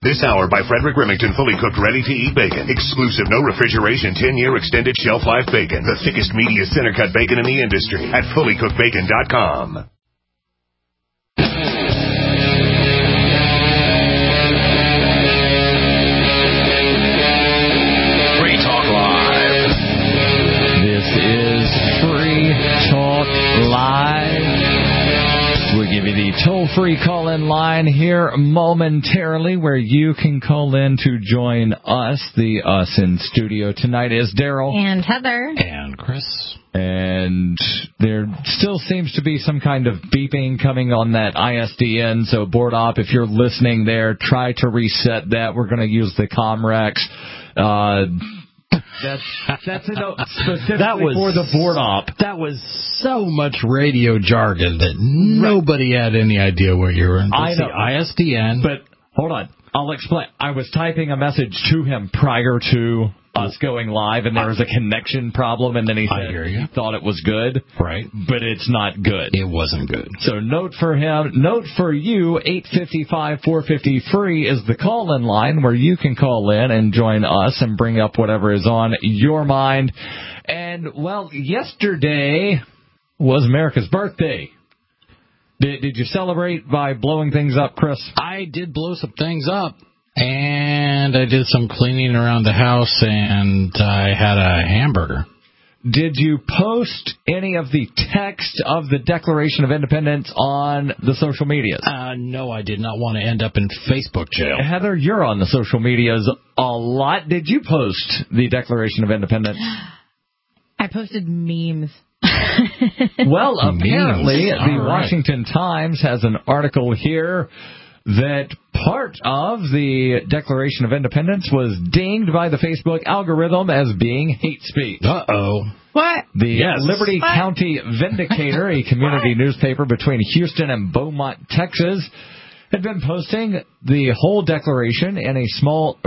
This hour by Frederick Remington, fully cooked, ready-to-eat bacon. Exclusive, no refrigeration, 10-year extended shelf life bacon. The thickest, meatiest center-cut bacon in the industry at fullycookedbacon.com. Free Talk Live. This is Free Talk Live. We'll give you the toll-free call-in line here momentarily where you can call in to join us. The us in studio tonight is Daryl. And Heather. And Chris. And there still seems to be some kind of beeping coming on that ISDN. So, Board Op, if you're listening there, try to reset that. We're going to use the Comrex. That's a note specifically for the Board Op. That was so much radio jargon that nobody had any idea what you were in. I know. ISDN. But hold on. I'll explain. I was typing a message to him prior to us going live, and there was a connection problem, and then he said he thought it was good. Right. But it's not good. It wasn't good. So note for him, note for you, 855-450-FREE is the call-in line where you can call in and join us and bring up whatever is on your mind. And, well, yesterday was America's birthday. Did you celebrate by blowing things up, Chris? I did blow some things up, and I did some cleaning around the house, and I had a hamburger. Did you post any of the text of the Declaration of Independence on the social medias? No, I did not want to end up in Facebook jail. Heather, you're on the social medias a lot. Did you post the Declaration of Independence? I posted memes. Well, apparently, Memes. the Washington Times has an article here that part of the Declaration of Independence was dinged by the Facebook algorithm as being hate speech. Uh-oh. What? The Liberty County Vindicator, a community newspaper between Houston and Beaumont, Texas, had been posting the whole declaration in in small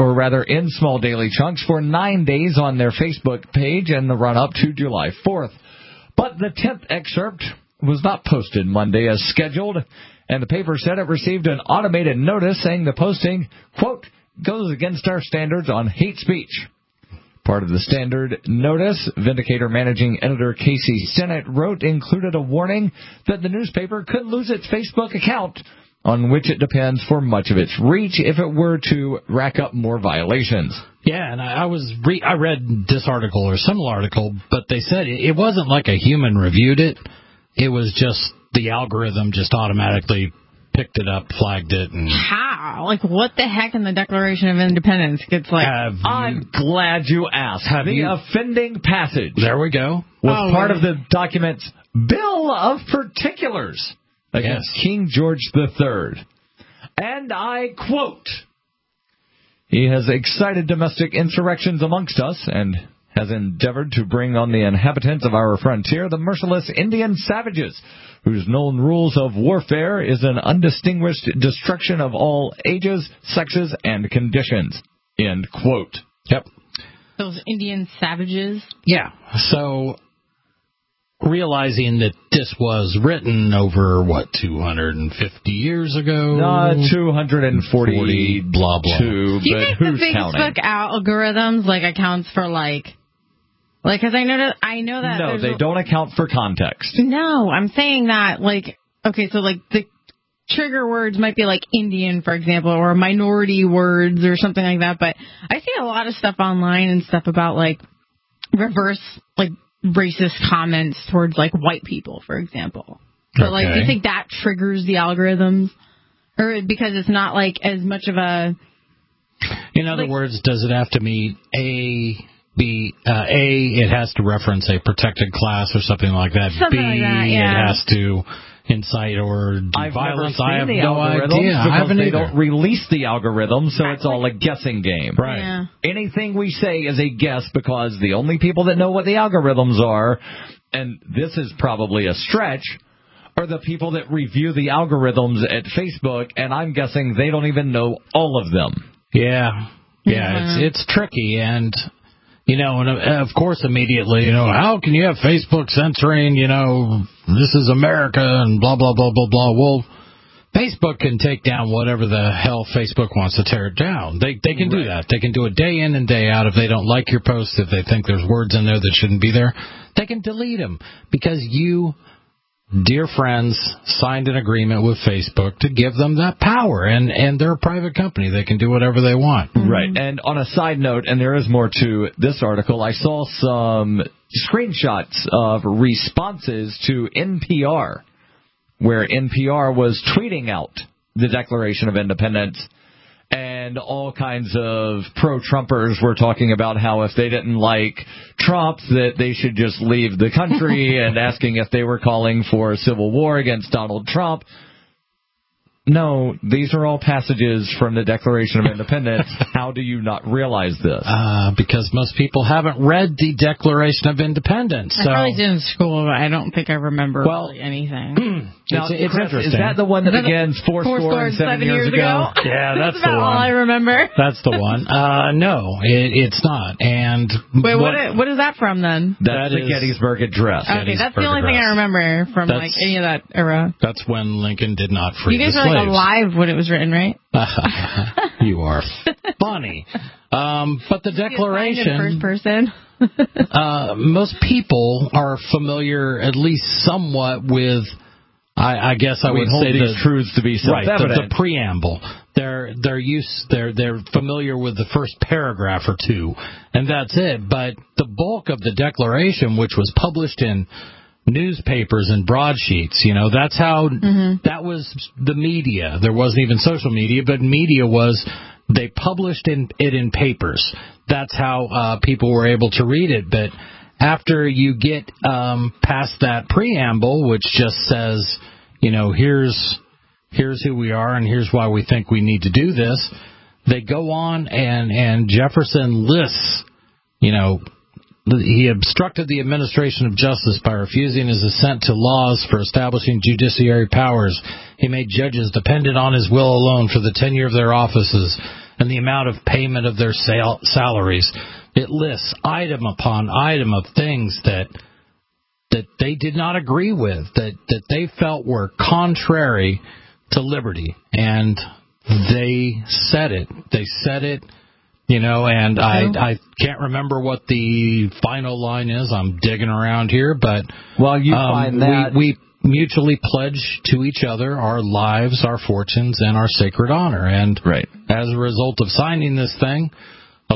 daily chunks for 9 days on their Facebook page in the run-up to July 4th. But the 10th excerpt was not posted Monday as scheduled, and the paper said it received an automated notice saying the posting, quote, goes against our standards on hate speech. Part of the standard notice, Vindicator managing editor Casey Sennett wrote, included a warning that the newspaper could lose its Facebook account, on which it depends for much of its reach if it were to rack up more violations. Yeah, and I read this article or some article, but they said it wasn't like a human reviewed it. It was just the algorithm just automatically picked it up, flagged it. And how? Like, what the heck in the Declaration of Independence gets like... I'm glad you asked. Offending passage. There we go. Was part of the document's Bill of Particulars against King George III. And I quote, he has excited domestic insurrections amongst us and has endeavored to bring on the inhabitants of our frontier the merciless Indian savages, whose known rules of warfare is an undistinguished destruction of all ages, sexes, and conditions. End quote. Yep. Those Indian savages? Yeah. So, realizing that this was written over, 250 years ago? 240, blah, blah. Do you think the counting? Facebook algorithms, accounts for, because I know that... No, they don't account for context. No, I'm saying that, the trigger words might be Indian, for example, or minority words or something like that, but I see a lot of stuff online and stuff about, reverse, racist comments towards, white people, for example. But, do you think that triggers the algorithms? Or because it's not, as much of a... In other words, does it have to meet it has to reference a protected class or something like that. Something like that, yeah. It has to incite or do violence. I have no idea. Because they don't release the algorithm, so it's all a guessing game. Right. Yeah. Anything we say is a guess because the only people that know what the algorithms are, and this is probably a stretch, are the people that review the algorithms at Facebook, and I'm guessing they don't even know all of them. Yeah. Yeah, it's tricky, and... and of course, immediately, how can you have Facebook censoring, this is America and blah, blah, blah, blah, blah. Well, Facebook can take down whatever the hell Facebook wants to tear it down. They can do that. They can do it day in and day out. If they don't like your post, if they think there's words in there that shouldn't be there, they can delete them because you, dear friends, signed an agreement with Facebook to give them that power, and they're a private company. They can do whatever they want. Right. And on a side note, and there is more to this article, I saw some screenshots of responses to NPR, where NPR was tweeting out the Declaration of Independence, and all kinds of pro-Trumpers were talking about how if they didn't like Trump, that they should just leave the country, and asking if they were calling for a civil war against Donald Trump. No, these are all passages from the Declaration of Independence. How do you not realize this? Because most people haven't read the Declaration of Independence. So. I probably did in school, but I don't think I remember really anything. Now, it's interesting. Is that the one that begins 4 7 years ago? Yeah, that's about the one. all I remember. That's the one. No, it's not. And wait, what is that from then? That's the Gettysburg Address. Okay, that's the only thing I remember from any of that era. That's when Lincoln did not free the slaves. You guys were alive when it was written, right? You are funny. But the Declaration, first person. most people are familiar, at least somewhat, with. I guess I would say these truths to be self-evident. Right, the preamble. They're familiar with the first paragraph or two, and that's it. But the bulk of the Declaration, which was published in newspapers and broadsheets, that's how that was the media. There wasn't even social media, but media was. They published it in papers. That's how people were able to read it. But after you get past that preamble, which just says, here's who we are and here's why we think we need to do this, they go on and Jefferson lists, he obstructed the administration of justice by refusing his assent to laws for establishing judiciary powers. He made judges dependent on his will alone for the tenure of their offices and the amount of payment of their salaries. It lists item upon item of things that they did not agree with, that they felt were contrary to liberty. And they said it. They said it. And I can't remember what the final line is. I'm digging around here, but you find that we mutually pledge to each other our lives, our fortunes, and our sacred honor. And as a result of signing this thing, a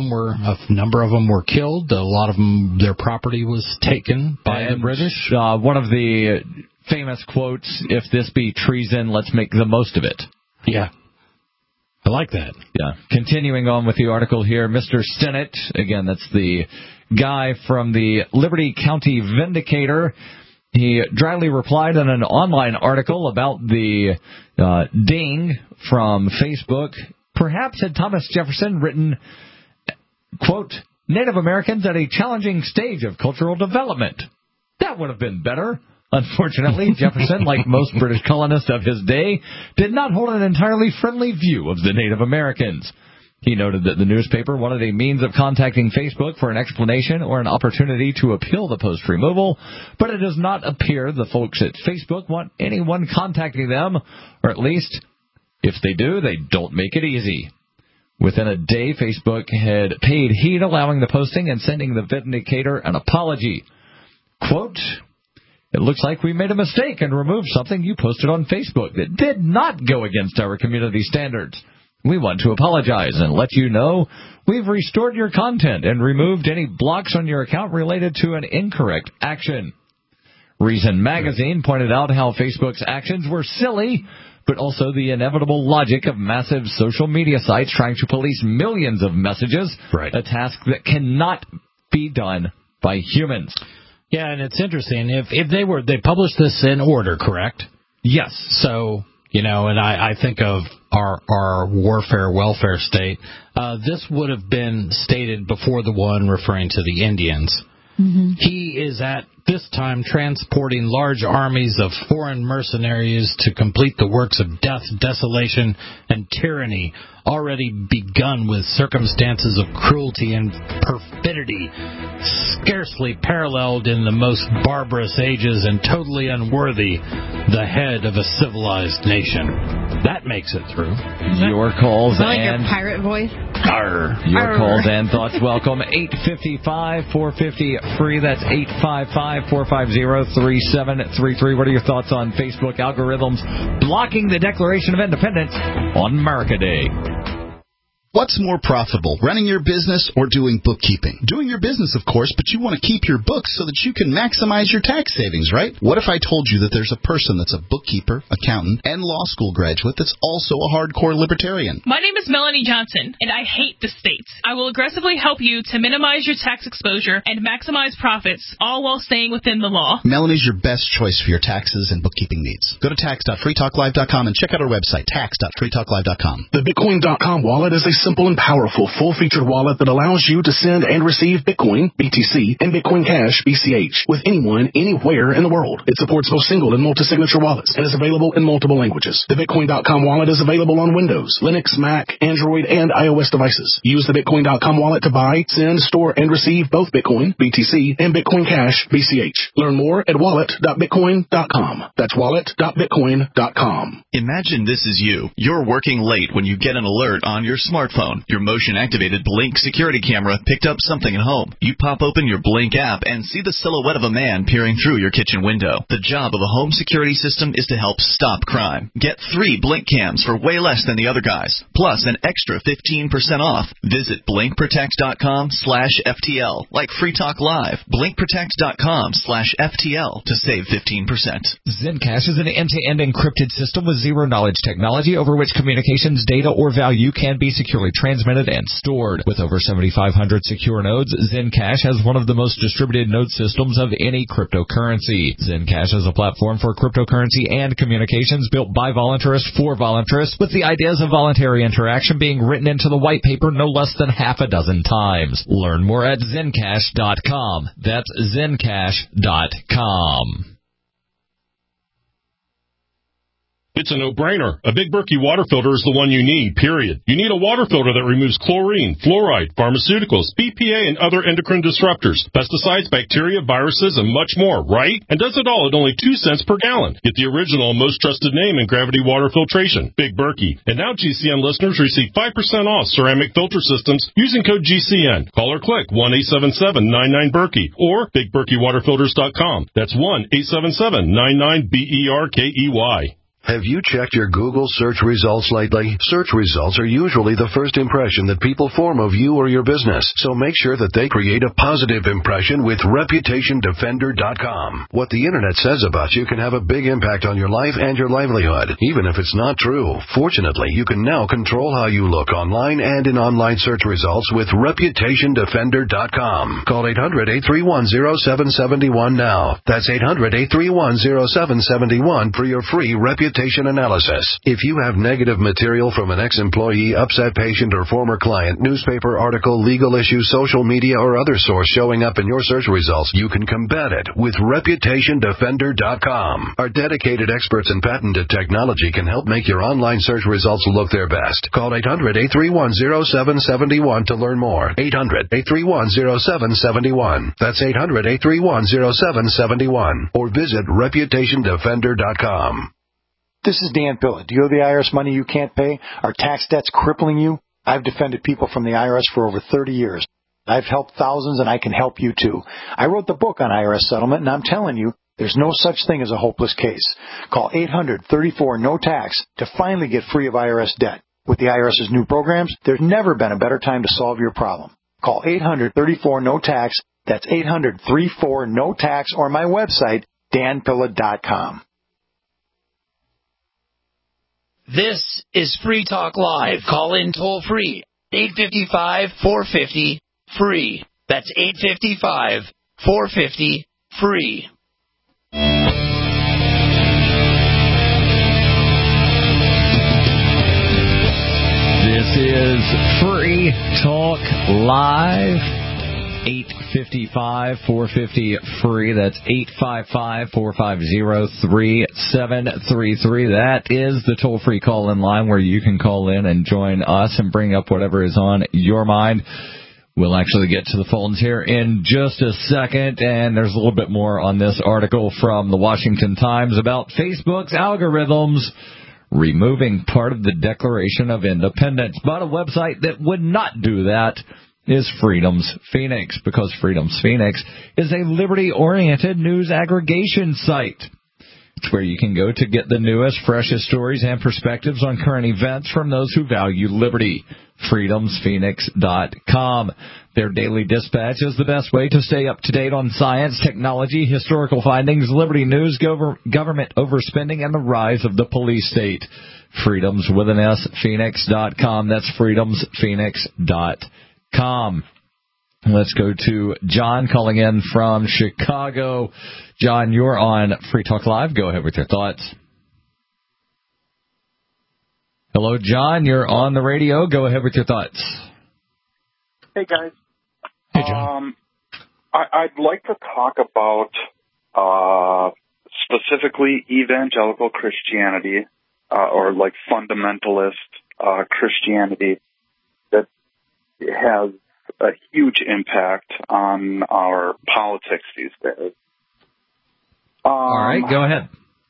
number of them were killed. A lot of them, their property was taken by the British. One of the famous quotes: "If this be treason, let's make the most of it." Yeah. I like that. Yeah. Continuing on with the article here, Mr. Stinnett, again, that's the guy from the Liberty County Vindicator. He dryly replied in an online article about the ding from Facebook. Perhaps had Thomas Jefferson written, quote, "Native Americans at a challenging stage of cultural development." That would have been better. Unfortunately, Jefferson, like most British colonists of his day, did not hold an entirely friendly view of the Native Americans. He noted that the newspaper wanted a means of contacting Facebook for an explanation or an opportunity to appeal the post removal, but it does not appear the folks at Facebook want anyone contacting them, or at least, if they do, they don't make it easy. Within a day, Facebook had paid heed, allowing the posting and sending the Vindicator an apology. Quote, "It looks like we made a mistake and removed something you posted on Facebook that did not go against our community standards. We want to apologize and let you know we've restored your content and removed any blocks on your account related to an incorrect action." Reason Magazine pointed out how Facebook's actions were silly, but also the inevitable logic of massive social media sites trying to police millions of messages, a task that cannot be done by humans. Yeah, and it's interesting. If they published this in order, correct? Yes. So, and I think of our warfare welfare state. This would have been stated before the one referring to the Indians. Mm-hmm. He is at this time transporting large armies of foreign mercenaries to complete the works of death, desolation, and tyranny, already begun with circumstances of cruelty and perfidy, scarcely paralleled in the most barbarous ages and totally unworthy the head of a civilized nation. That makes it through. Your calls Is that like and your pirate voice? your calls and thoughts welcome. 855-450-FREE. That's 855-450-3733. What are your thoughts on Facebook algorithms blocking the Declaration of Independence on America Day? What's more profitable, running your business or doing bookkeeping? Doing your business, of course, but you want to keep your books so that you can maximize your tax savings, right? What if I told you that there's a person that's a bookkeeper, accountant, and law school graduate that's also a hardcore libertarian? My name is Melanie Johnson, and I hate the states. I will aggressively help you to minimize your tax exposure and maximize profits, all while staying within the law. Melanie's your best choice for your taxes and bookkeeping needs. Go to tax.freetalklive.com and check out our website, tax.freetalklive.com. The Bitcoin.com wallet is a simple and powerful full-featured wallet that allows you to send and receive Bitcoin, BTC, and Bitcoin Cash, BCH, with anyone, anywhere in the world. It supports both single and multi-signature wallets and is available in multiple languages. The Bitcoin.com wallet is available on Windows, Linux, Mac, Android, and iOS devices. Use the Bitcoin.com wallet to buy, send, store, and receive both Bitcoin, BTC, and Bitcoin Cash, BCH. Learn more at wallet.bitcoin.com. That's wallet.bitcoin.com. Imagine this is you. You're working late when you get an alert on your smartphone. Your motion-activated Blink security camera picked up something at home. You pop open your Blink app and see the silhouette of a man peering through your kitchen window. The job of a home security system is to help stop crime. Get 3 Blink cams for way less than the other guys, plus an extra 15% off. Visit BlinkProtect.com/FTL, like Free Talk Live. BlinkProtect.com/FTL to save 15%. Zencash is an end-to-end encrypted system with zero-knowledge technology over which communications, data, or value can be securely transmitted and stored. With over 7,500 secure nodes, Zencash has one of the most distributed node systems of any cryptocurrency. Zencash is a platform for cryptocurrency and communications built by voluntarists for voluntarists, with the ideas of voluntary interaction being written into the white paper no less than half a dozen times. Learn more at Zencash.com. That's Zencash.com. It's a no-brainer. A Big Berkey water filter is the one you need, period. You need a water filter that removes chlorine, fluoride, pharmaceuticals, BPA, and other endocrine disruptors, pesticides, bacteria, viruses, and much more, right? And does it all at only 2 cents per gallon. Get the original and most trusted name in gravity water filtration, Big Berkey. And now GCN listeners receive 5% off ceramic filter systems using code GCN. Call or click 1-877-99-BERKEY or BigBerkeyWaterFilters.com. That's 1-877-99-BERKEY. Have you checked your Google search results lately? Search results are usually the first impression that people form of you or your business, so make sure that they create a positive impression with ReputationDefender.com. What the Internet says about you can have a big impact on your life and your livelihood, even if it's not true. Fortunately, you can now control how you look online and in online search results with ReputationDefender.com. Call 800-831-0771 now. That's 800-831-0771 for your free reputation analysis. If you have negative material from an ex-employee, upset patient, or former client, newspaper article, legal issue, social media, or other source showing up in your search results, you can combat it with ReputationDefender.com. Our dedicated experts in patented technology can help make your online search results look their best. Call 800-831-0771 to learn more. 800-831-0771. That's 800-831-0771. Or visit ReputationDefender.com. This is Dan Pilla. Do you owe the IRS money you can't pay? Are tax debts crippling you? I've defended people from the IRS for over 30 years. I've helped thousands, and I can help you too. I wrote the book on IRS settlement, and I'm telling you, there's no such thing as a hopeless case. Call 800-34-NO-TAX to finally get free of IRS debt. With the IRS's new programs, there's never been a better time to solve your problem. Call 800-34-NO-TAX. That's 800-34-NO-TAX, or my website, danpilla.com. This is Free Talk Live. Call in toll free. 855-450-FREE. That's 855-450-FREE. This is Free Talk Live. 855-450-FREE. That's 855-450-3733. That is the toll-free call-in line where you can call in and join us and bring up whatever is on your mind. We'll actually get to the phones here in just a second, and there's a little bit more on this article from the Washington Times about Facebook's algorithms removing part of the Declaration of Independence. But a website that would not do that is Freedom's Phoenix, because Freedom's Phoenix is a liberty-oriented news aggregation site. It's where you can go to get the newest, freshest stories and perspectives on current events from those who value liberty. FreedomsPhoenix.com. Their daily dispatch is the best way to stay up to date on science, technology, historical findings, liberty news, government overspending, and the rise of the police state. Freedoms with an S, Phoenix.com. That's FreedomsPhoenix.com. Let's go to John calling in from Chicago. John, you're on Free Talk Live. Go ahead with your thoughts. Hello, John. You're on the radio. Go ahead with your thoughts. Hey, guys. Hey, John. I'd like to talk about specifically evangelical Christianity or like fundamentalist Christianity that has a huge impact on our politics these days. All right, go ahead.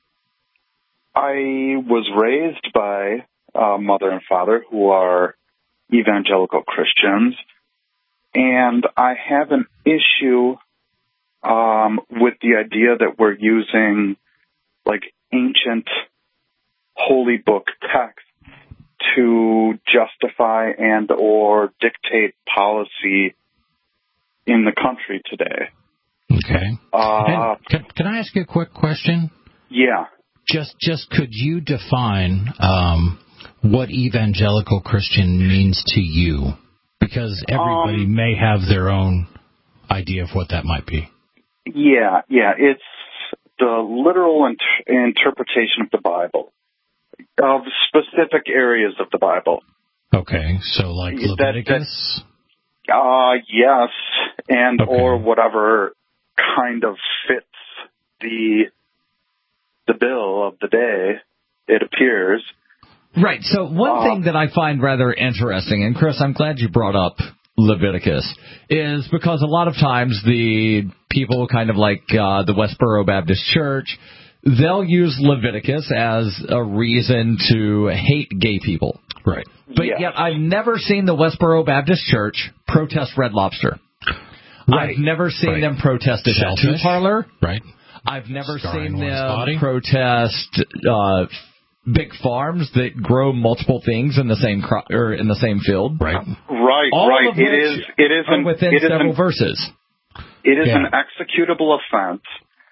I was raised by mother and father who are evangelical Christians, and I have an issue with the idea that we're using like ancient holy book text to justify and or dictate policy in the country today. Okay. Can I ask you a quick question? Yeah. Just could you define what evangelical Christian means to you? Because everybody may have their own idea of what that might be. Yeah. It's the literal interpretation of the Bible, of specific areas of the Bible. Okay, so like Leviticus? Yes, and okay. Or whatever kind of fits the bill of the day, it appears. Right, so one thing that I find rather interesting, and Chris, I'm glad you brought up Leviticus, is because a lot of times the people kind of like the Westboro Baptist Church, they'll use Leviticus as a reason to hate gay people. Right. But yet I've never seen the Westboro Baptist Church protest Red Lobster. Right. I've never seen them protest a tattoo parlor. Right. I've never seen them protest big farms that grow multiple things in the same or in the same field. Right. Right. It is within several verses. It is an executable offense.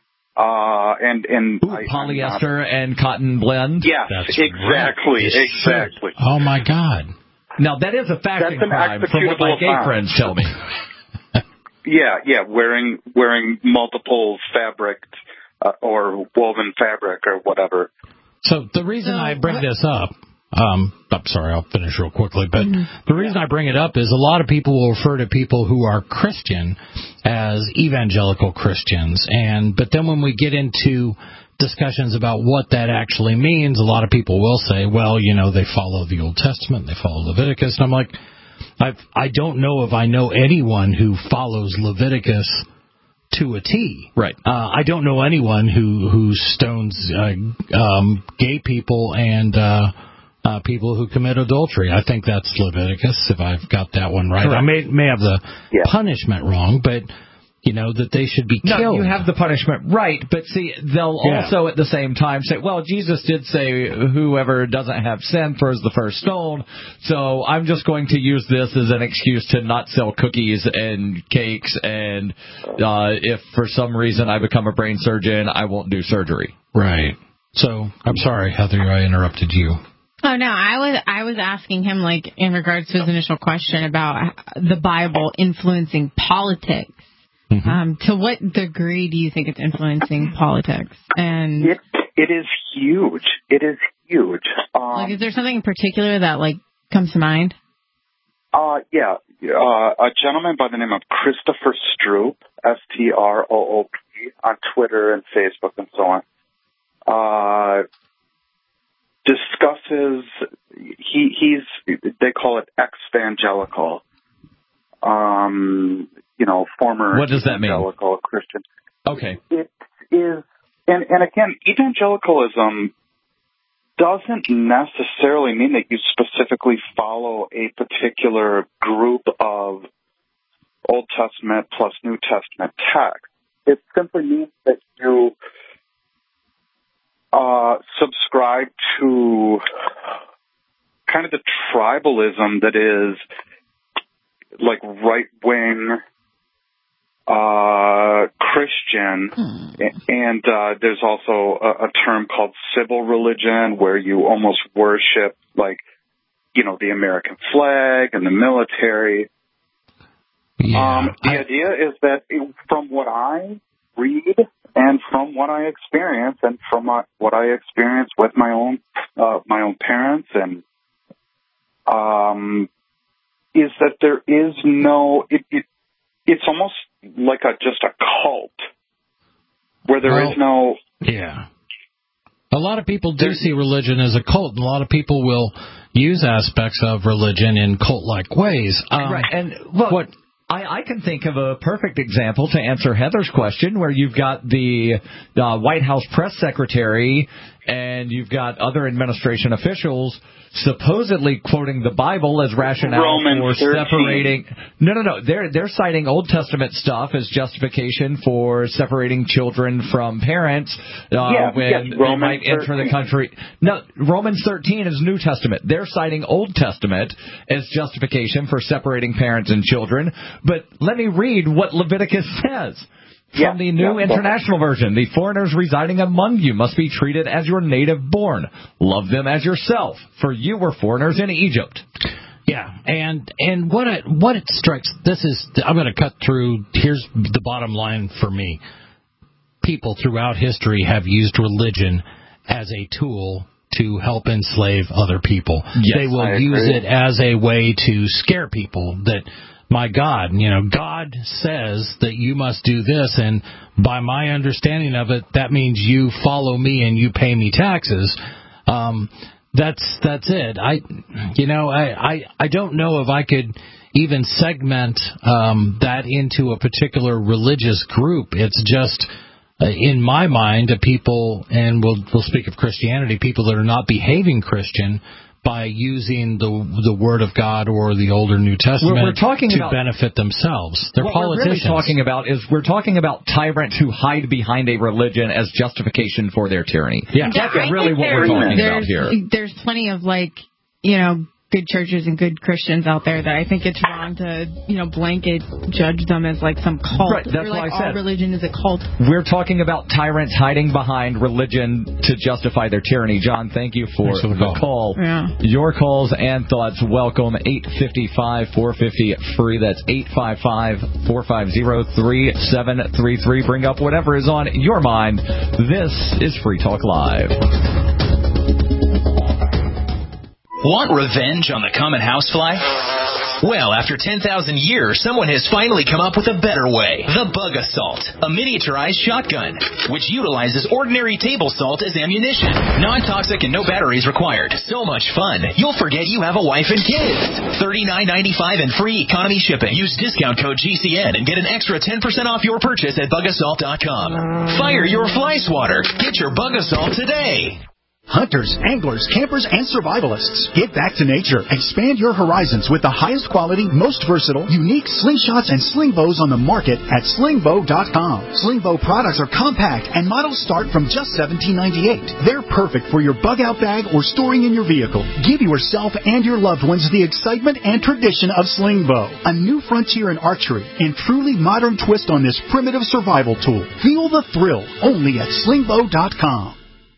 Polyester and cotton blend. Yes, exactly. Oh my God! Now that is a fasting crime, from what my gay friends tell me. Yeah, wearing multiple fabric or woven fabric or whatever. So the reason I bring this up, I'm sorry, I'll finish real quickly, but the reason I bring it up is a lot of people will refer to people who are Christian as evangelical Christians, but then when we get into discussions about what that actually means, a lot of people will say, well, they follow the Old Testament, they follow Leviticus, and I'm like, I don't know if I know anyone who follows Leviticus to a T. Right. I don't know anyone who stones gay people and people who commit adultery. I think that's Leviticus, if I've got that one right. Correct. I may have the punishment wrong, but that they should be killed. No, you have the punishment right, but see, they'll also at the same time say, well, Jesus did say whoever doesn't have sin throws the first stone, so I'm just going to use this as an excuse to not sell cookies and cakes, and if for some reason I become a brain surgeon, I won't do surgery. Right. So, I'm sorry, Heather, I interrupted you. Oh, no, I was asking him, like, in regards to his initial question about the Bible influencing politics. Mm-hmm. To what degree do you think it's influencing politics? And it is huge. It is huge. Is there something in particular that, like, comes to mind? A gentleman by the name of Christopher Stroop, Stroop, on Twitter and Facebook and so on, discusses, they call it ex-evangelical, former what does that mean? evangelical Christian. Okay. It is, and again, evangelicalism doesn't necessarily mean that you specifically follow a particular group of Old Testament plus New Testament text. It simply means that you subscribe to kind of the tribalism that is like right-wing Christian, and there's also a term called civil religion where you almost worship, like, the American flag and the military. Yeah. The idea is that from what I read and from what I experience and from what I experience with my own parents, and is that there is no it's almost like just a cult where there is no. Yeah. A lot of people do see religion as a cult, and a lot of people will use aspects of religion in cult-like ways. Right. And what I can think of a perfect example to answer Heather's question, where you've got the White House press secretary and you've got other administration officials supposedly quoting the Bible as rationale for separating. No. They're citing Old Testament stuff as justification for separating children from parents when they might enter the country. No, Romans 13 is New Testament. They're citing Old Testament as justification for separating parents and children. But let me read what Leviticus says. From the New International Version, the foreigners residing among you must be treated as your native born. Love them as yourself, for you were foreigners in Egypt. Yeah, and what it strikes, I'm going to cut through, here's the bottom line for me. People throughout history have used religion as a tool to help enslave other people. Yes, they will use it as a way to scare people that, my God, God says that you must do this, and by my understanding of it, that means you follow me and you pay me taxes. That's it. I don't know if I could even segment that into a particular religious group. It's just, in my mind, people, and we'll speak of Christianity, people that are not behaving Christian by using the Word of God or the older New Testament to benefit themselves. They're politicians. We're talking about tyrants who hide behind a religion as justification for their tyranny. Yeah. That's really what we're talking about here. There's plenty of good churches and good Christians out there that I think it's wrong to, blanket judge them as like some cult. Right, that's why I said all religion is a cult. We're talking about tyrants hiding behind religion to justify their tyranny. John, thank you for the call. Yeah. Your calls and thoughts, welcome. 855-450-FREE. That's 855-450-3733. Bring up whatever is on your mind. This is Free Talk Live. Want revenge on the common housefly? Well, after 10,000 years, someone has finally come up with a better way. The Bug Assault, a miniaturized shotgun, which utilizes ordinary table salt as ammunition. Non-toxic and no batteries required. So much fun, you'll forget you have a wife and kids. $39.95 and free economy shipping. Use discount code GCN and get an extra 10% off your purchase at bugassault.com. Fire your fly swatter. Get your Bug Assault today. Hunters, anglers, campers, and survivalists. Get back to nature. Expand your horizons with the highest quality, most versatile, unique slingshots and sling bows on the market at slingbow.com. Slingbow products are compact and models start from just $17.98. They're perfect for your bug out bag or storing in your vehicle. Give yourself and your loved ones the excitement and tradition of Slingbow, a new frontier in archery and truly modern twist on this primitive survival tool. Feel the thrill only at slingbow.com.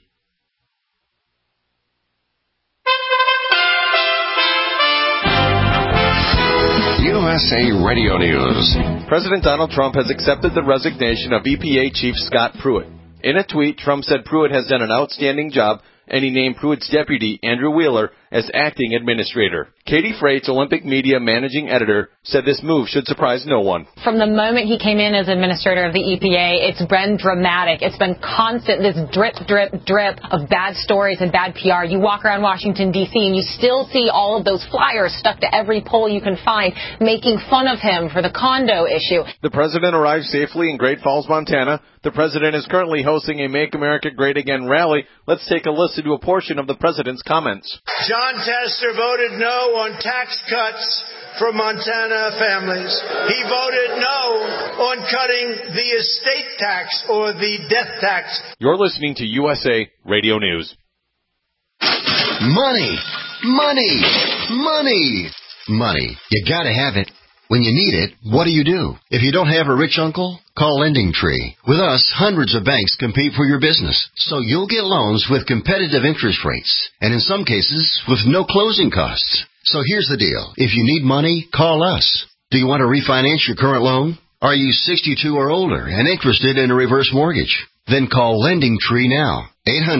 USA Radio News. President Donald Trump has accepted the resignation of EPA Chief Scott Pruitt. In a tweet, Trump said Pruitt has done an outstanding job, and he named Pruitt's deputy, Andrew Wheeler, as acting administrator. Katie Freight's Olympic Media managing editor said this move should surprise no one. From the moment he came in as administrator of the EPA, it's been dramatic. It's been constant, this drip, drip, drip of bad stories and bad PR. You walk around Washington, D.C., and you still see all of those flyers stuck to every pole you can find, making fun of him for the condo issue. The president arrived safely in Great Falls, Montana. The president is currently hosting a Make America Great Again rally. Let's take a listen to a portion of the president's comments. John Tester voted no on tax cuts for Montana families. He voted no on cutting the estate tax or the death tax. You're listening to USA Radio News. Money, money, money, money. You gotta have it. When you need it, what do? If you don't have a rich uncle, call LendingTree. With us, hundreds of banks compete for your business, so you'll get loans with competitive interest rates, and in some cases, with no closing costs. So here's the deal. If you need money, call us. Do you want to refinance your current loan? Are you 62 or older and interested in a reverse mortgage? Then call LendingTree now.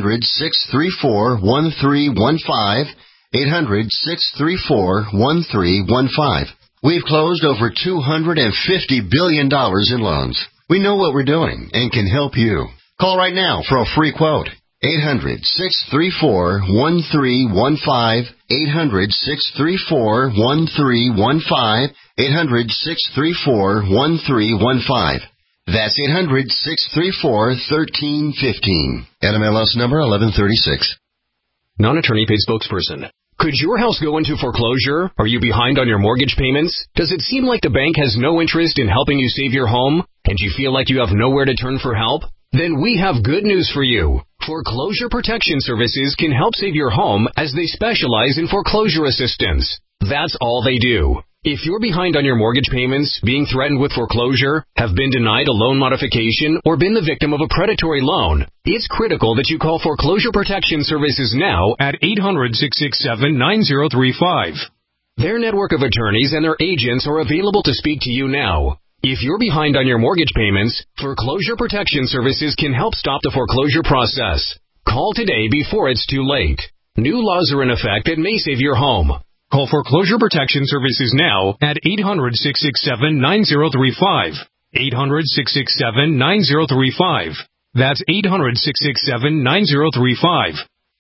800-634-1315. 800-634-1315. We've closed over $250 billion in loans. We know what we're doing and can help you. Call right now for a free quote. 800-634-1315. 800-634-1315. 800-634-1315. That's 800-634-1315. NMLS number 1136. Non-attorney paid spokesperson. Could your house go into foreclosure? Are you behind on your mortgage payments? Does it seem like the bank has no interest in helping you save your home? And you feel like you have nowhere to turn for help? Then we have good news for you. Foreclosure Protection Services can help save your home as they specialize in foreclosure assistance. That's all they do. If you're behind on your mortgage payments, being threatened with foreclosure, have been denied a loan modification, or been the victim of a predatory loan, it's critical that you call Foreclosure Protection Services now at 800-667-9035. Their network of attorneys and their agents are available to speak to you now. If you're behind on your mortgage payments, Foreclosure Protection Services can help stop the foreclosure process. Call today before it's too late. New laws are in effect that may save your home. Call Foreclosure Protection Services now at 800-667-9035. 800-667-9035. That's 800-667-9035.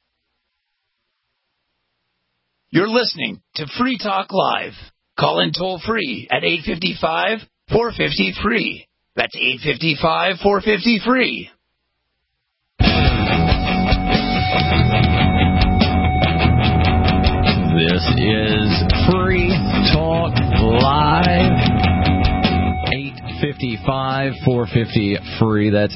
You're listening to Free Talk Live. Call in toll free at 855-450-FREE. That's 855-450-FREE. This is Free Talk Live. 855-450-FREE. That's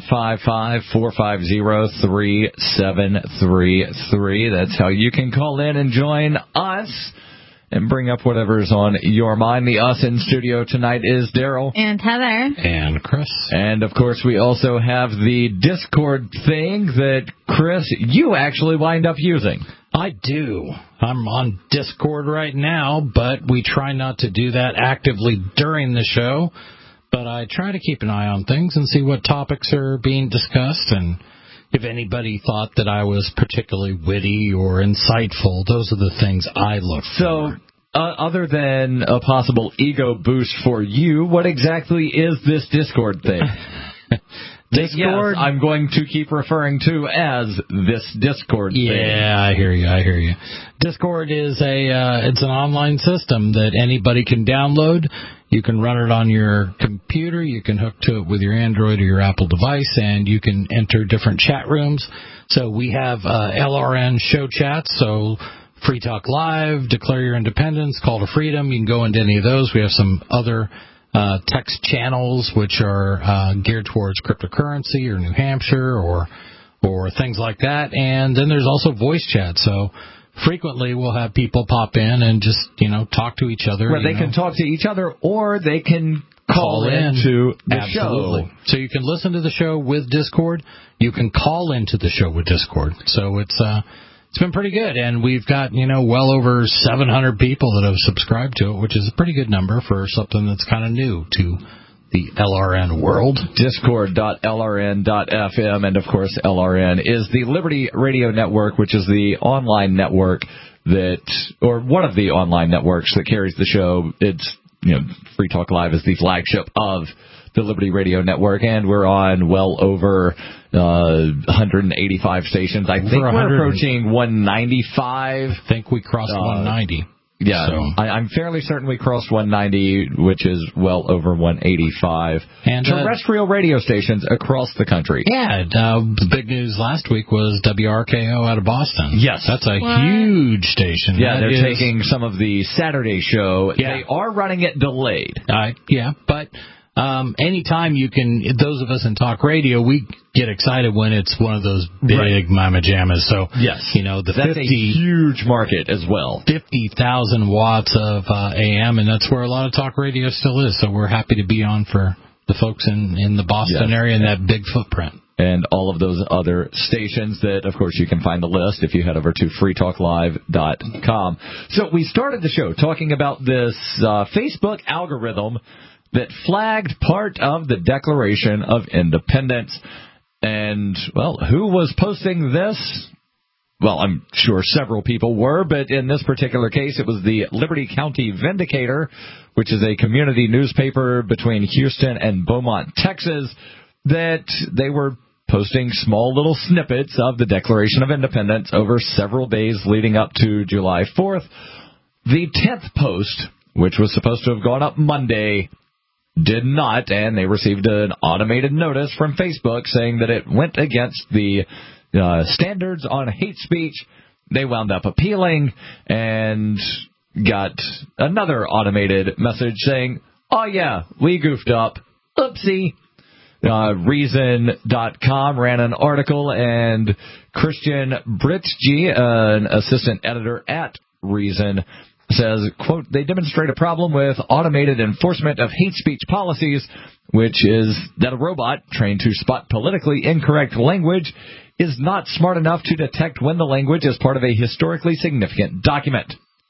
855-450-3733. That's how you can call in and join us and bring up whatever's on your mind. The us in studio tonight is Daryl. And Heather. And Chris. And, of course, we also have the Discord thing that, Chris, you actually wind up using. I do. I'm on Discord right now, but we try not to do that actively during the show. But I try to keep an eye on things and see what topics are being discussed. And if anybody thought that I was particularly witty or insightful, those are the things I look for. Other than a possible ego boost for you, what exactly is this Discord thing? Discord, yes, I'm going to keep referring to as this Discord thing. Yeah, I hear you. Discord is it's an online system that anybody can download. You can run it on your computer. You can hook to it with your Android or your Apple device, and you can enter different chat rooms. So we have LRN show chats, so Free Talk Live, Declare Your Independence, Call to Freedom. You can go into any of those. We have some other text channels which are geared towards cryptocurrency or New Hampshire or things like that. And then there's also voice chat. So frequently we'll have people pop in and just, talk to each other. Well, they can talk to each other or they can call in to the Absolutely. show. So you can listen to the show with Discord. You can call into the show with Discord. So it's been pretty good, and we've got, well over 700 people that have subscribed to it, which is a pretty good number for something that's kind of new to the LRN world. Discord.lrn.fm, and of course LRN is the Liberty Radio Network, which is the online network or one of the online networks that carries the show. It's, Free Talk Live is the flagship of the Liberty Radio Network, and we're on well over 185 stations. I think we're approaching 195. I think we crossed 190. Yeah, so. I'm fairly certain we crossed 190, which is well over 185. And terrestrial radio stations across the country. Yeah, the big news last week was WRKO out of Boston. Yes. That's a huge station. Yeah, they're taking some of the Saturday show. Yeah. They are running it delayed. But anytime you can, those of us in talk radio, we get excited when it's one of those big mama jammas. So, yes, that's a huge market as well. 50,000 watts of AM, and that's where a lot of talk radio still is. So we're happy to be on for the folks in the Boston area and that big footprint. And all of those other stations that, of course, you can find the list if you head over to freetalklive.com. So we started the show talking about this Facebook algorithm that flagged part of the Declaration of Independence. And, well, who was posting this? Well, I'm sure several people were, but in this particular case, it was the Liberty County Vindicator, which is a community newspaper between Houston and Beaumont, Texas, that they were posting small little snippets of the Declaration of Independence over several days leading up to July 4th. The 10th post, which was supposed to have gone up Monday, did not, and they received an automated notice from Facebook saying that it went against the standards on hate speech. They wound up appealing and got another automated message saying, oh yeah, we goofed up. Oopsie. Reason.com ran an article, and Christian Britschgi, an assistant editor at Reason, says, quote, they demonstrate a problem with automated enforcement of hate speech policies, which is that a robot trained to spot politically incorrect language is not smart enough to detect when the language is part of a historically significant document.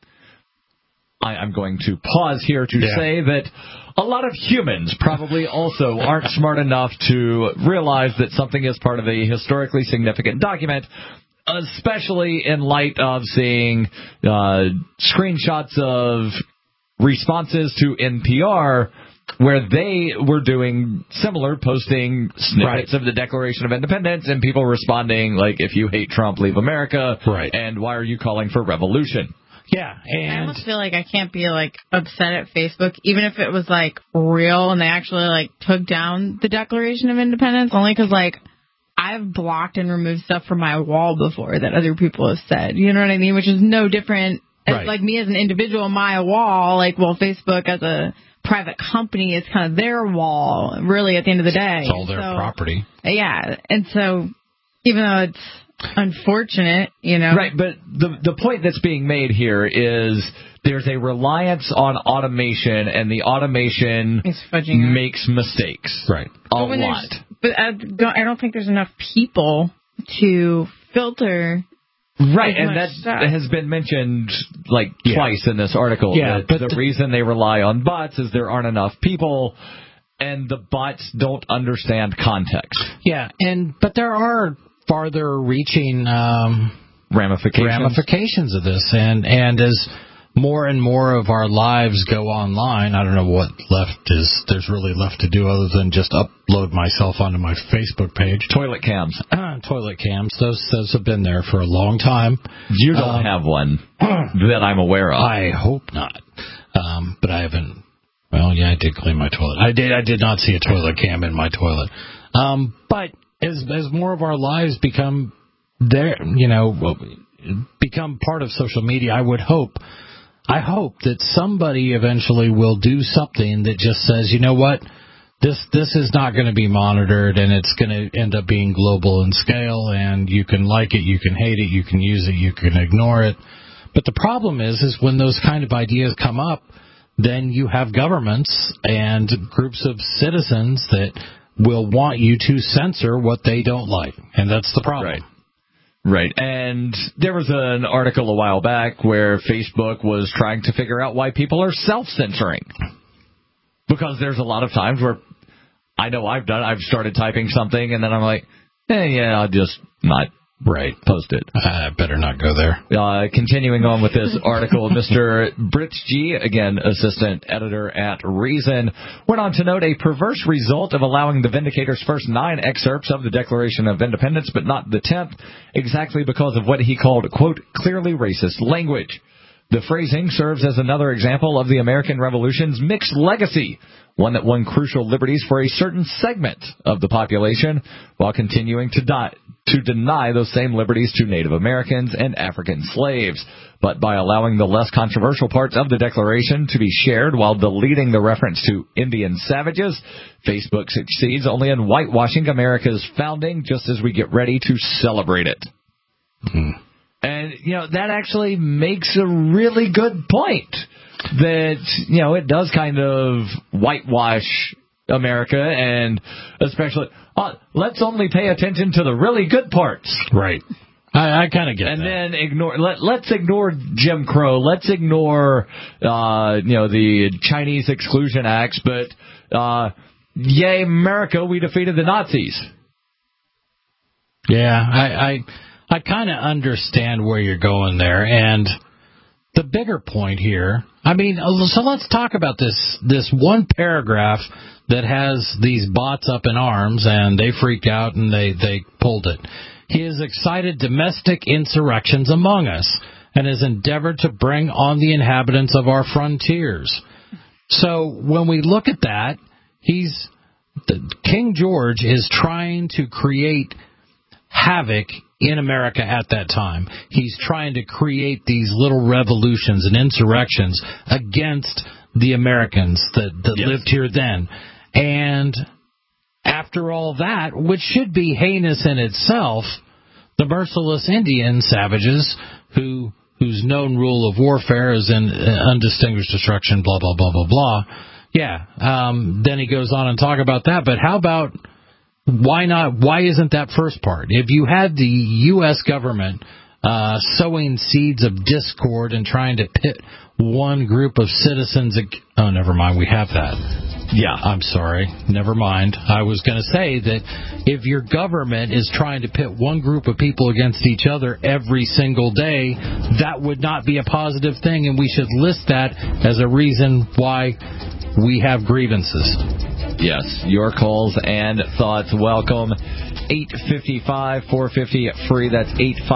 I'm going to pause here to say that a lot of humans probably also aren't smart enough to realize that something is part of a historically significant document, especially in light of seeing screenshots of responses to NPR where they were doing similar, posting snippets of the Declaration of Independence and people responding like, if you hate Trump, leave America, and why are you calling for revolution? Yeah, and I almost feel like I can't be upset at Facebook, even if it was real and they actually took down the Declaration of Independence, only because I've blocked and removed stuff from my wall before that other people have said. You know what I mean? Which is no different as me as an individual, my wall. Facebook as a private company is kind of their wall. Really, at the end of the day, it's all their property. Yeah, and so even though it's unfortunate, Right, but the point that's being made here is there's a reliance on automation, and the automation makes mistakes. Right. A lot. But I don't think there's enough people to filter. Right, and that has been mentioned twice in this article. Yeah, but the reason they rely on bots is there aren't enough people, and the bots don't understand context. Yeah, but there are farther-reaching ramifications of this, and as more and more of our lives go online, I don't know what there's really left to do other than just upload myself onto my Facebook page. Toilet cams. Toilet cams. Those have been there for a long time. You don't have one that I'm aware of. I hope not. But I haven't. Well, yeah, I did clean my toilet. I did not see a toilet cam in my toilet. But as more of our lives become become part of social media, I hope that somebody eventually will do something that just says, you know what, this is not going to be monitored, and it's going to end up being global in scale, and you can like it, you can hate it, you can use it, you can ignore it. But the problem is when those kind of ideas come up, then you have governments and groups of citizens that will want you to censor what they don't like, and that's the problem. Right, and there was an article a while back where Facebook was trying to figure out why people are self-censoring. Because there's a lot of times where I know I've started typing something, and then I'm like, I'll just not Right. Posted. I better not go there. Continuing on with this article, Mr. Britchie, again, assistant editor at Reason, went on to note a perverse result of allowing the Vindicator's first 9 excerpts of the Declaration of Independence, but not the 10th, exactly because of what he called, quote, clearly racist language. The phrasing serves as another example of the American Revolution's mixed legacy, one that won crucial liberties for a certain segment of the population while continuing to deny those same liberties to Native Americans and African slaves. But by allowing the less controversial parts of the Declaration to be shared while deleting the reference to Indian savages, Facebook succeeds only in whitewashing America's founding just as we get ready to celebrate it. Mm-hmm. And, that actually makes a really good point. That, it does kind of whitewash America, and especially, let's only pay attention to the really good parts. Right. I kind of get and that. And then let's ignore Jim Crow. Let's ignore, the Chinese Exclusion Acts, but, yay, America, we defeated the Nazis. Yeah, I kind of understand where you're going there, and the bigger point here, so let's talk about this one paragraph that has these bots up in arms, and they freaked out and they pulled it. He has excited domestic insurrections among us and has endeavored to bring on the inhabitants of our frontiers. So when we look at that, King George is trying to create havoc in America at that time. He's trying to create these little revolutions and insurrections against the Americans that lived here then. And after all that, which should be heinous in itself, the merciless Indian savages whose known rule of warfare is in undistinguished destruction, blah, blah, blah, blah, blah. Yeah. Then he goes on and talk about that. But how about why not? Why isn't that first part? If you had the U.S. government sowing seeds of discord and trying to pit one group of citizens... Oh, never mind. We have that. Yeah, I'm sorry. Never mind. I was going to say that if your government is trying to pit one group of people against each other every single day, that would not be a positive thing, and we should list that as a reason why we have grievances. Yes, your calls and thoughts welcome. 855-450-FREE. That's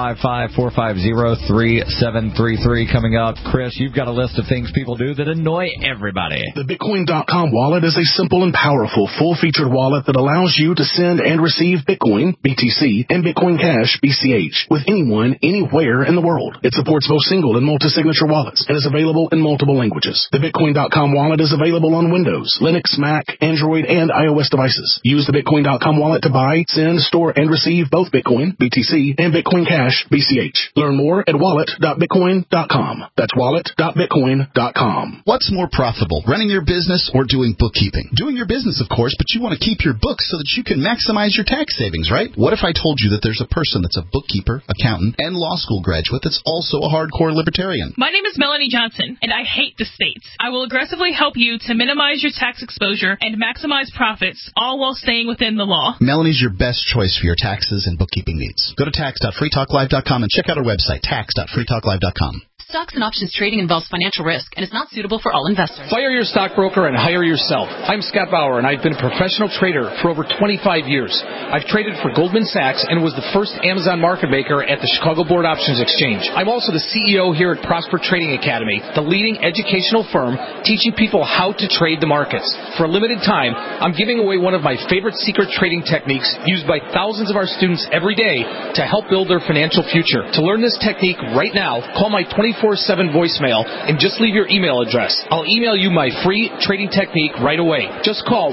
855-450-3733. Coming up, Chris, you've got a list of things people do that annoy everybody. The Bitcoin.com wallet is a simple and powerful, full-featured wallet that allows you to send and receive Bitcoin, BTC, and Bitcoin Cash, BCH, with anyone, anywhere in the world. It supports both single and multi-signature wallets and is available in multiple languages. The Bitcoin.com wallet is available on Windows, Linux, Mac, Android, and iOS devices. Use the Bitcoin.com wallet to buy, send, store, and receive both Bitcoin, BTC, and Bitcoin Cash, BCH. Learn more at wallet.bitcoin.com. That's wallet.bitcoin.com. What's more profitable, running your business or doing bookkeeping? Doing your business, of course, but you want to keep your books so that you can maximize your tax savings, right? What if I told you that there's a person that's a bookkeeper, accountant, and law school graduate that's also a hardcore libertarian? My name is Melanie Johnson, and I hate the states. I will aggressively help you to minimize your tax exposure and maximize profits, all while staying within the law. Melanie's your best choice for your taxes and bookkeeping needs. Go to tax.freetalklive.com and check out our website, tax.freetalklive.com. Stocks and options trading involves financial risk and is not suitable for all investors. Fire your stockbroker and hire yourself. I'm Scott Bauer, and I've been a professional trader for over 25 years. I've traded for Goldman Sachs and was the first Amazon market maker at the Chicago Board Options Exchange. I'm also the CEO here at Prosper Trading Academy, the leading educational firm teaching people how to trade the markets. For a limited time, I'm giving away one of my favorite secret trading techniques used by thousands of our students every day to help build their financial future. To learn this technique right now, call my 24/7 voicemail and just leave your email address. I'll email you my free trading technique right away. Just call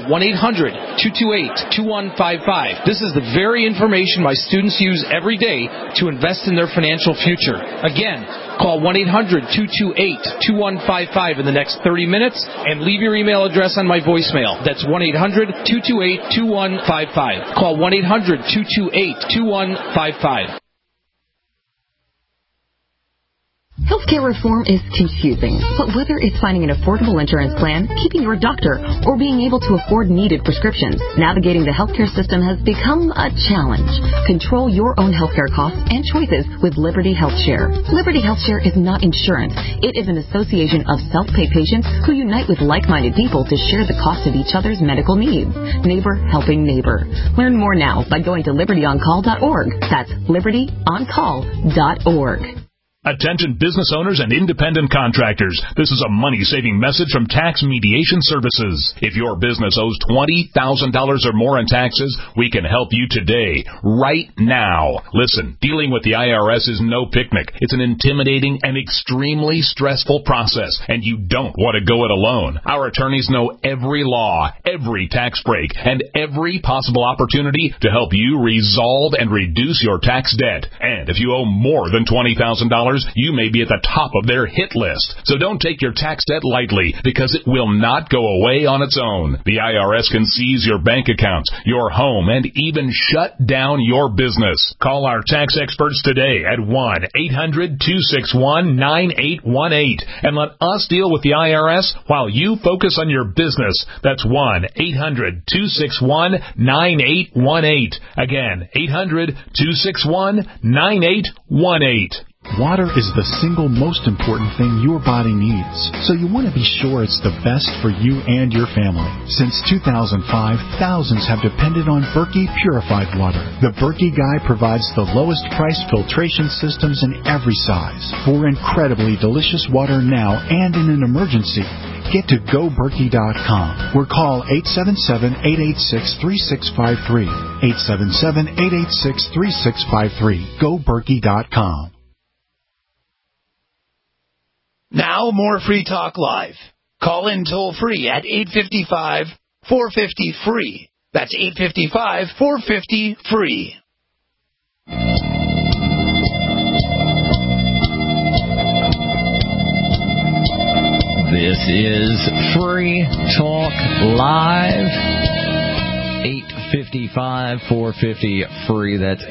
1-800-228-2155. This is the very information my students use every day to invest in their financial future. Again, call 1-800-228-2155 in the next 30 minutes and leave your email address on my voicemail. That's 1-800-228-2155. Call 1-800-228-2155. Healthcare reform is confusing, but whether it's finding an affordable insurance plan, keeping your doctor, or being able to afford needed prescriptions, navigating the healthcare system has become a challenge. Control your own healthcare costs and choices with Liberty HealthShare. Liberty HealthShare is not insurance. It is an association of self-pay patients who unite with like-minded people to share the cost of each other's medical needs. Neighbor helping neighbor. Learn more now by going to libertyoncall.org. That's libertyoncall.org. Attention business owners and independent contractors. This is a money-saving message from Tax Mediation Services. If your business owes $20,000 or more in taxes, we can help you today, right now. Listen, dealing with the IRS is no picnic. It's an intimidating and extremely stressful process, and you don't want to go it alone. Our attorneys know every law, every tax break, and every possible opportunity to help you resolve and reduce your tax debt. And if you owe more than $20,000, you may be at the top of their hit list. So don't take your tax debt lightly, because it will not go away on its own. The IRS can seize your bank accounts, your home, and even shut down your business. Call our tax experts today at 1-800-261-9818 and let us deal with the IRS while you focus on your business. That's 1-800-261-9818. Again, 800-261-9818. Water is the single most important thing your body needs, so you want to be sure it's the best for you and your family. Since 2005, thousands have depended on Berkey purified water. The Berkey Guy provides the lowest price filtration systems in every size for incredibly delicious water now and in an emergency. Get to GoBerkey.com or call 877-886-3653. 877-886-3653. GoBerkey.com. Now more Free Talk Live. Call in toll free at 855-450-FREE. That's 855-450-FREE. This is Free Talk Live. 855-450-FREE. That's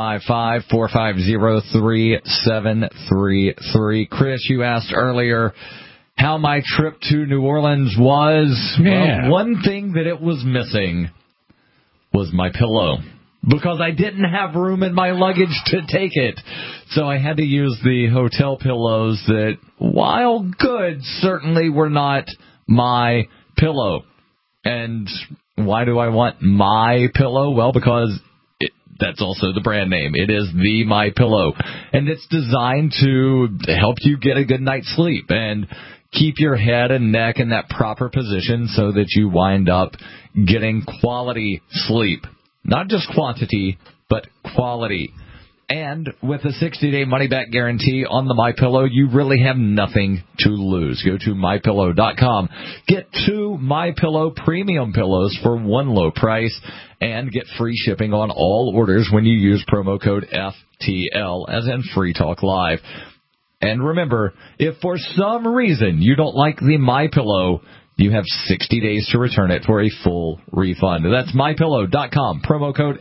855-450-3733. Chris, you asked earlier how my trip to New Orleans was. Yeah. Well, one thing that it was missing was my pillow, because I didn't have room in my luggage to take it. So I had to use the hotel pillows that, while good, certainly were not my pillow. And why do I want my pillow? Well, because that's also the brand name. It is the My Pillow, and it's designed to help you get a good night's sleep and keep your head and neck in that proper position so that you wind up getting quality sleep. Not just quantity, but quality. And with a 60-day money-back guarantee on the MyPillow, you really have nothing to lose. Go to MyPillow.com. Get 2 MyPillow premium pillows for one low price and get free shipping on all orders when you use promo code FTL, as in Free Talk Live. And remember, if for some reason you don't like the MyPillow, you have 60 days to return it for a full refund. That's MyPillow.com, promo code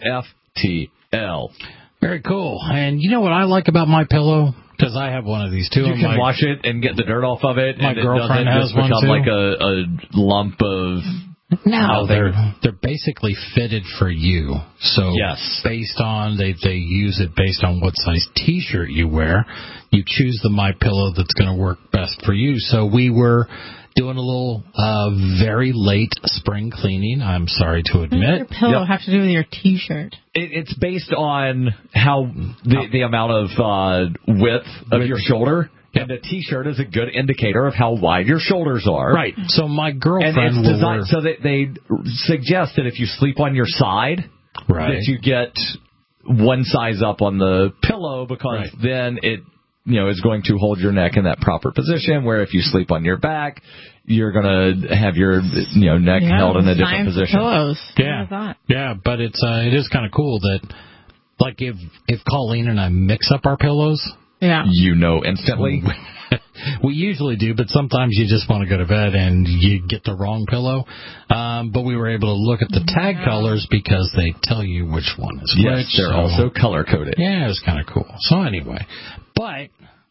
FTL. Very cool. And you know what I like about my pillow? Because I have one of these too. You can wash it and get the dirt off of it. My and girlfriend it has doesn't just one become too. like a lump of... No, they're basically fitted for you. So yes, based on they use it based on what size T-shirt you wear. You choose the My Pillow that's going to work best for you. So we were doing a little very late spring cleaning, I'm sorry to admit. What does your pillow have to do with your T-shirt? It's based on how the amount of width of your shoulder. And a T-shirt is a good indicator of how wide your shoulders are. Right. So my girlfriend and it's designed so that they suggest that if you sleep on your side, that you get one size up on the pillow, because then it is going to hold your neck in that proper position, where if you sleep on your back, you're going to have your neck held in a different position. Pillows. Yeah, but it is kind of cool that, like, if Colleen and I mix up our pillows, you know instantly. We usually do, but sometimes you just want to go to bed and you get the wrong pillow. But we were able to look at the tag colors because they tell you which one is which. Yes, they're also color-coded. Yeah, it's kind of cool. So anyway, but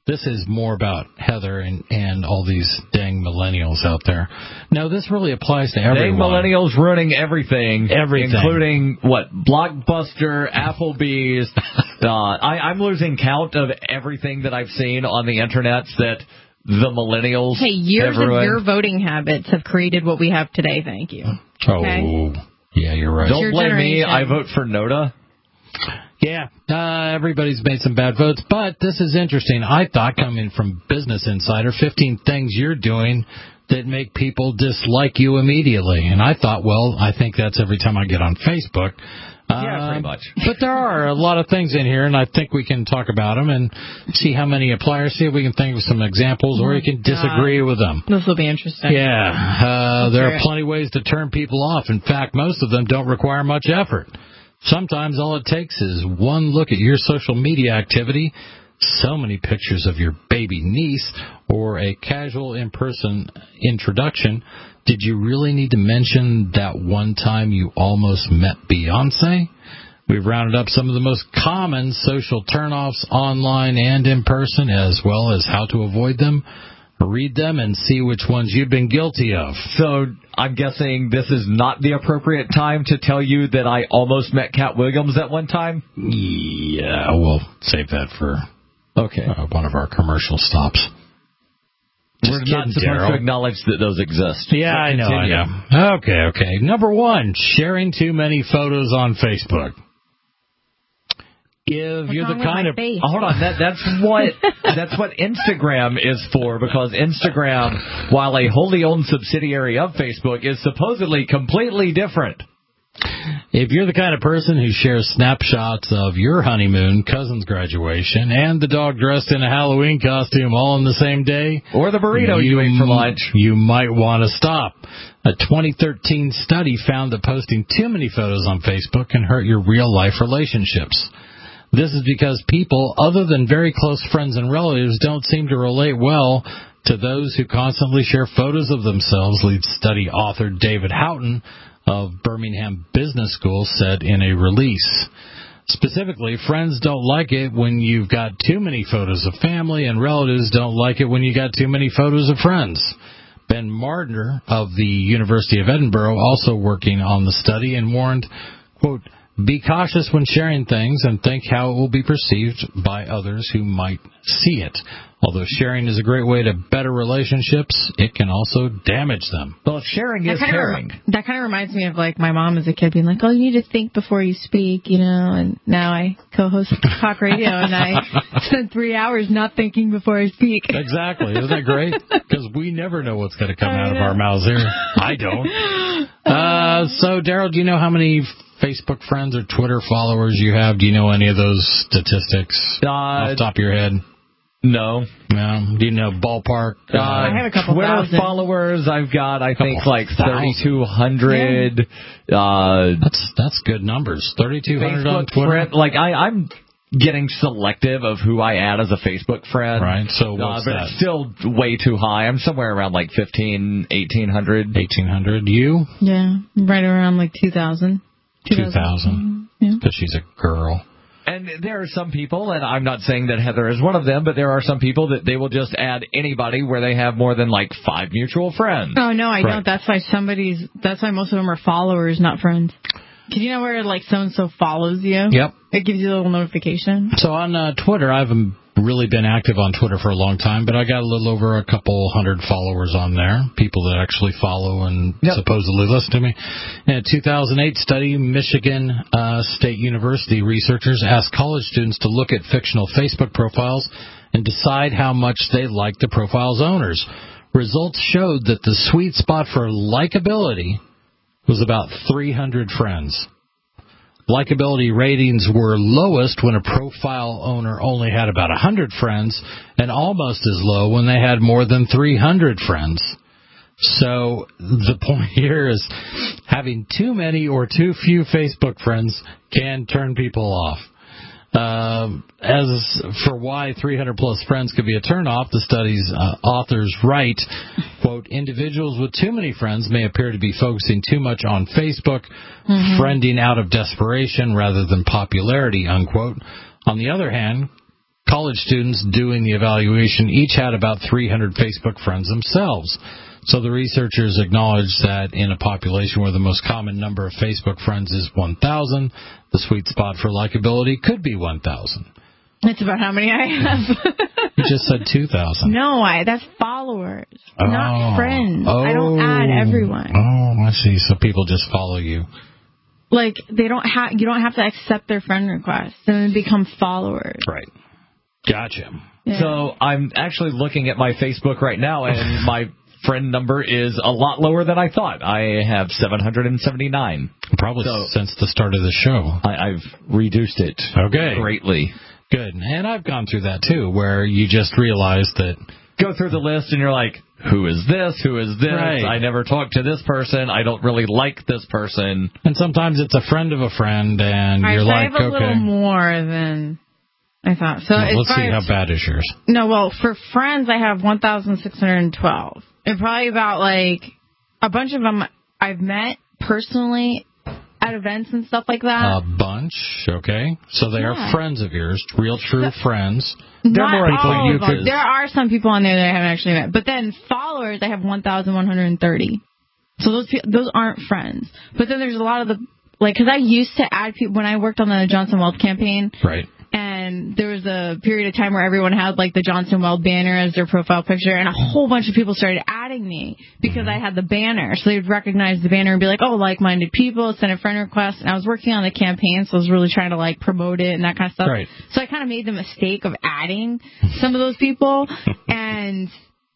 This is more about Heather and all these dang millennials out there. No, this really applies to everyone. Dang millennials ruining everything. Everything. Including, Blockbuster, Applebee's. I'm losing count of everything that I've seen on the internet that the millennials Hey, years have of ruined. your voting habits have created what we have today, thank you. Okay? Oh, yeah, you're right. Don't blame me. I vote for Noda. Yeah, everybody's made some bad votes, but this is interesting. I thought, coming from Business Insider, 15 things you're doing that make people dislike you immediately. And I thought, well, I think that's every time I get on Facebook. Yeah, pretty much. But there are a lot of things in here, and I think we can talk about them and see how many apply, or see if we can think of some examples, or you can disagree with them. This will be interesting. Yeah, there are plenty of ways to turn people off. In fact, most of them don't require much effort. Sometimes all it takes is one look at your social media activity, so many pictures of your baby niece, or a casual in-person introduction. Did you really need to mention that one time you almost met Beyonce? We've rounded up some of the most common social turnoffs online and in person, as well as how to avoid them. Read them and see which ones you've been guilty of. So I'm guessing this is not the appropriate time to tell you that I almost met Cat Williams at one time? Yeah, we'll save that for one of our commercial stops. We're not supposed to acknowledge that those exist. Yeah, I know. Okay. Number one, sharing too many photos on Facebook. If you're the kind of hold on, that's what Instagram is for, because Instagram, while a wholly owned subsidiary of Facebook, is supposedly completely different. If you're the kind of person who shares snapshots of your honeymoon, cousin's graduation, and the dog dressed in a Halloween costume all in the same day, or the burrito you ate for lunch, you might want to stop. A 2013 study found that posting too many photos on Facebook can hurt your real-life relationships. This is because people, other than very close friends and relatives, don't seem to relate well to those who constantly share photos of themselves, lead study author David Houghton of Birmingham Business School said in a release. Specifically, friends don't like it when you've got too many photos of family, and relatives don't like it when you got too many photos of friends. Ben Marder of the University of Edinburgh, also working on the study, and warned, quote, "Be cautious when sharing things and think how it will be perceived by others who might see it. Although sharing is a great way to better relationships, it can also damage them." Well, sharing is caring. That kind of reminds me of like my mom as a kid being like, "Oh, you need to think before you speak," you know. And now I co-host talk radio, and I spend 3 hours not thinking before I speak. Exactly, isn't that great? Because we never know what's going to come out of our mouths here. I don't. So, Daryl, do you know how many Facebook friends or Twitter followers you have? Do you know any of those statistics off the top of your head? No. Do you know ballpark? I have a couple Twitter thousand followers. I've got, I think, like 3,200. That's good numbers. 3,200 on Twitter. Friend, like I'm getting selective of who I add as a Facebook friend. Right. So what's but that? it's still way too high. I'm somewhere around like 1,800. 1,800. You? Yeah, right around like 2,000. 2,000. Because she's a girl. And there are some people, and I'm not saying that Heather is one of them, but there are some people that they will just add anybody where they have more than like 5 mutual friends. Oh, no, I don't. That's why most of them are followers, not friends. Because you know where like so-and-so follows you? Yep. It gives you a little notification. So on Twitter, I haven't really been active on Twitter for a long time, but I got a little over a couple hundred followers on there, people that actually follow and supposedly listen to me. In a 2008 study, Michigan State University researchers asked college students to look at fictional Facebook profiles and decide how much they liked the profile's owners. Results showed that the sweet spot for likability was about 300 friends. Likability ratings were lowest when a profile owner only had about 100 friends, and almost as low when they had more than 300 friends. So the point here is having too many or too few Facebook friends can turn people off. As for why 300-plus friends could be a turnoff, the study's authors write, quote, "Individuals with too many friends may appear to be focusing too much on Facebook, friending out of desperation rather than popularity," unquote. On the other hand, college students doing the evaluation each had about 300 Facebook friends themselves. So the researchers acknowledged that in a population where the most common number of Facebook friends is 1,000, the sweet spot for likability could be 1,000. That's about how many I have. You just said 2,000. No, that's followers, not friends. I don't add everyone. Oh, I see. So people just follow you. Like, you don't have to accept their friend requests and then become followers. Right. Gotcha. Yeah. So I'm actually looking at my Facebook right now, and my friend number is a lot lower than I thought. I have 779. Probably since the start of the show. I've reduced it greatly. Good. And I've gone through that, too, where you just realize that... Go through the list, and you're like, who is this? Who is this? Right. I never talked to this person. I don't really like this person. And sometimes it's a friend of a friend, and you're so like, I have a little more than I thought. So well, let's see how bad is yours. No, well, for friends, I have 1,612. And probably about, like, a bunch of them I've met personally at events and stuff like that. A bunch, okay. So they are friends of yours, real true friends. They're more people you could... There are some people on there that I haven't actually met. But then followers, I have 1,130. So those aren't friends. But then there's a lot of the... Like, because I used to add people when I worked on the Johnson Weld campaign. Right. And there was a period of time where everyone had, like, the Johnson Weld banner as their profile picture, and a whole bunch of people started adding me because I had the banner. So they would recognize the banner and be like, oh, like-minded people, send a friend request. And I was working on the campaign, so I was really trying to, like, promote it and that kind of stuff. Right. So I kind of made the mistake of adding some of those people, and...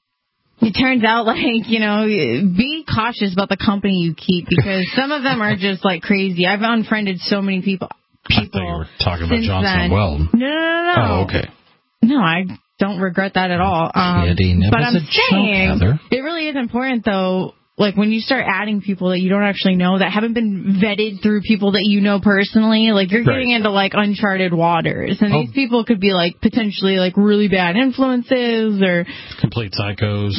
It turns out, like, you know, be cautious about the company you keep, because some of them are just, like, crazy. I've unfriended so many people. I thought you were talking about Johnson Weld. No. Oh, okay. No, I don't regret that at all. But I'm saying it really is important, though, like, when you start adding people that you don't actually know, that haven't been vetted through people that you know personally, like, you're getting into, like, uncharted waters. And these people could be, like, potentially, like, really bad influences or... Complete psychos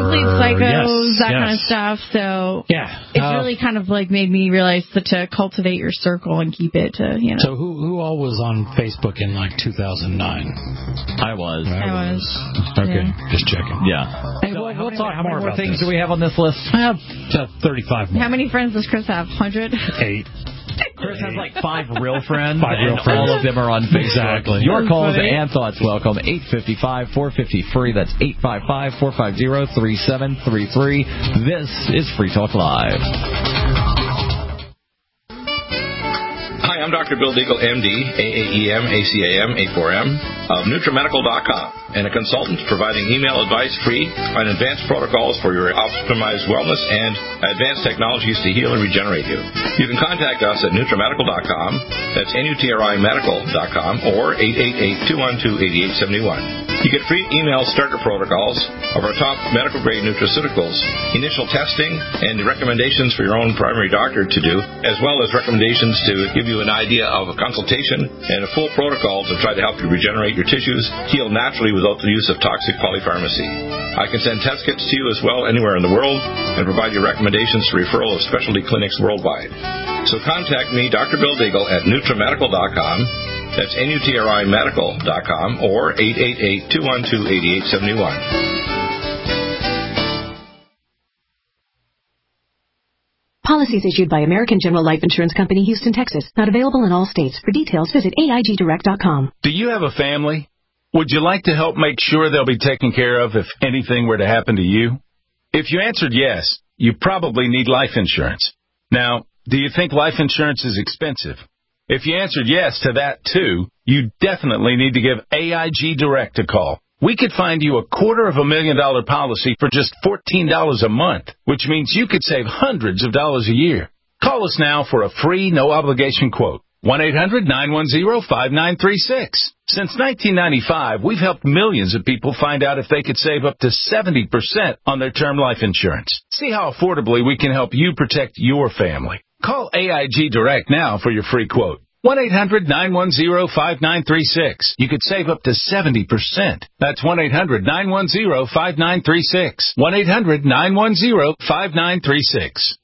that kind of stuff. So it's really kind of, like, made me realize to cultivate your circle and keep it to, you know. So who all was on Facebook in, like, 2009? I was. Okay, just checking. Yeah. Hey, we'll talk more about things this. do we have on this list? 35 more. How many friends does Chris have? 100? 8. Chris has like 5 real friends, 5 real friends. All of them are on Facebook. Exactly. Your calls and thoughts welcome. 855-450-FREE. That's 855-450-3733. This is Free Talk Live. Hi, I'm Dr. Bill Deagle, MD, AAEM, ACAM, A4M, of NutriMedical.com, and a consultant providing email advice free on advanced protocols for your optimized wellness and advanced technologies to heal and regenerate you. You can contact us at NutriMedical.com, that's NutriMedical.com, or 888-212-8871. You get free email starter protocols of our top medical-grade nutraceuticals, initial testing, and recommendations for your own primary doctor to do, as well as recommendations to give you an idea of a consultation and a full protocol to try to help you regenerate your tissues, heal naturally without the use of toxic polypharmacy. I can send test kits to you as well anywhere in the world and provide you recommendations for referral of specialty clinics worldwide. So contact me, Dr. Bill Deagle, at NutriMedical.com. That's NutriMedical.com or 888-212-8871. Policies issued by American General Life Insurance Company, Houston, Texas. Not available in all states. For details, visit AIGDirect.com. Do you have a family? Would you like to help make sure they'll be taken care of if anything were to happen to you? If you answered yes, you probably need life insurance. Now, do you think life insurance is expensive? If you answered yes to that, too, you definitely need to give AIG Direct a call. We could find you a $250,000 policy for just $14 a month, which means you could save hundreds of dollars a year. Call us now for a free, no-obligation quote. 1-800-910-5936. Since 1995, we've helped millions of people find out if they could save up to 70% on their term life insurance. See how affordably we can help you protect your family. Call AIG Direct now for your free quote. 1-800-910-5936. You could save up to 70%. That's 1-800-910-5936. 1-800-910-5936.